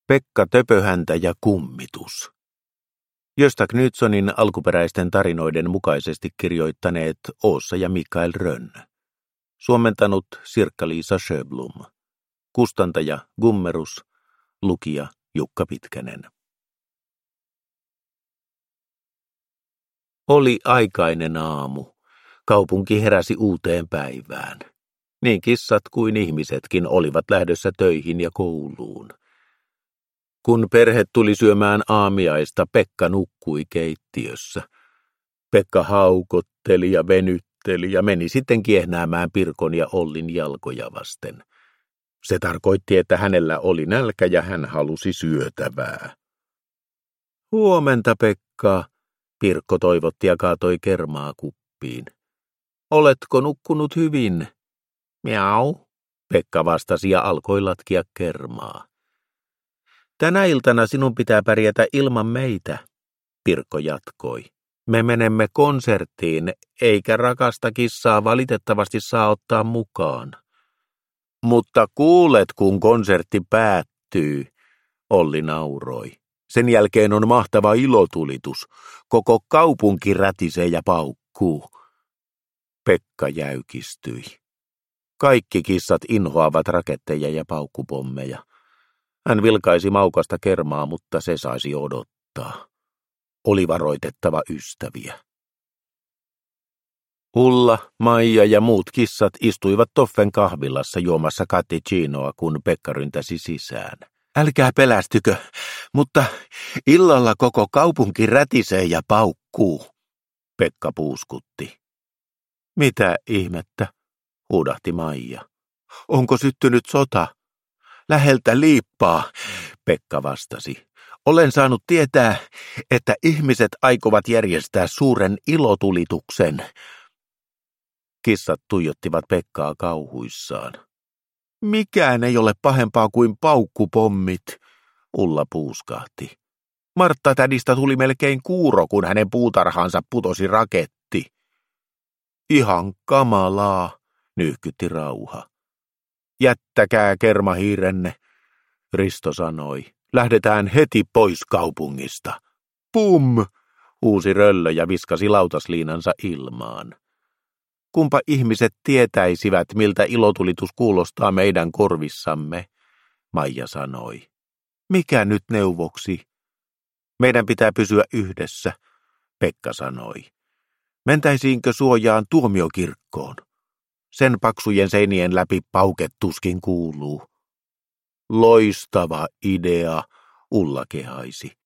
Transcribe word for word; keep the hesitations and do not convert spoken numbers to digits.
Pekka Töpöhäntä ja kummitus. Gösta Knutssonin alkuperäisten tarinoiden mukaisesti kirjoittaneet Åsa ja Mikael Rönn. Suomentanut Sirkka-Liisa Sjöblom. Kustantaja Gummerus. Lukija Jukka Pitkänen. Oli aikainen aamu. Kaupunki heräsi uuteen päivään. Niin kissat kuin ihmisetkin olivat lähdössä töihin ja kouluun. Kun perhe tuli syömään aamiaista, Pekka nukkui keittiössä. Pekka haukotteli ja venytteli ja meni sitten kiehnäämään Pirkon ja Ollin jalkoja vasten. Se tarkoitti, että hänellä oli nälkä ja hän halusi syötävää. Huomenta, Pekka, Pirkko toivotti ja kaatoi kermaa kuppiin. Oletko nukkunut hyvin? Miau, Pekka vastasi ja alkoi latkia kermaa. Tänä iltana sinun pitää pärjätä ilman meitä, Pirkko jatkoi. Me menemme konserttiin, eikä rakasta kissaa valitettavasti saa ottaa mukaan. Mutta kuulet, kun konsertti päättyy, Olli nauroi. Sen jälkeen on mahtava ilotulitus. Koko kaupunki rätisee ja paukkuu. Pekka jäykistyi. Kaikki kissat inhoavat raketteja ja paukkupommeja. Hän vilkaisi maukasta kermaa, mutta se saisi odottaa. Oli varoitettava ystäviä. Ulla, Maija ja muut kissat istuivat Toffen kahvilassa juomassa cappuccinoa, kun Pekka ryntäsi sisään. Älkää pelästykö, mutta illalla koko kaupunki rätisee ja paukkuu, Pekka puuskutti. Mitä ihmettä, huudahti Maija. Onko syttynyt sota? Läheltä liippaa, Pekka vastasi. Olen saanut tietää, että ihmiset aikovat järjestää suuren ilotulituksen. Kissat tuijottivat Pekkaa kauhuissaan. Mikään ei ole pahempaa kuin paukkupommit, Ulla puuskahti. Martta-tädistä tuli melkein kuuro, kun hänen puutarhaansa putosi raketti. Ihan kamalaa, nyyhkytti Rauha. Jättäkää kermahiirenne, Risto sanoi. Lähdetään heti pois kaupungista. Pum, huusi Röllö ja viskasi lautasliinansa ilmaan. Kumpa ihmiset tietäisivät, miltä ilotulitus kuulostaa meidän korvissamme, Maija sanoi. Mikä nyt neuvoksi? Meidän pitää pysyä yhdessä, Pekka sanoi. Mentäisiinkö suojaan tuomiokirkkoon? Sen paksujen seinien läpi pauke tuskin kuuluu. Loistava idea, Ulla kehaisi.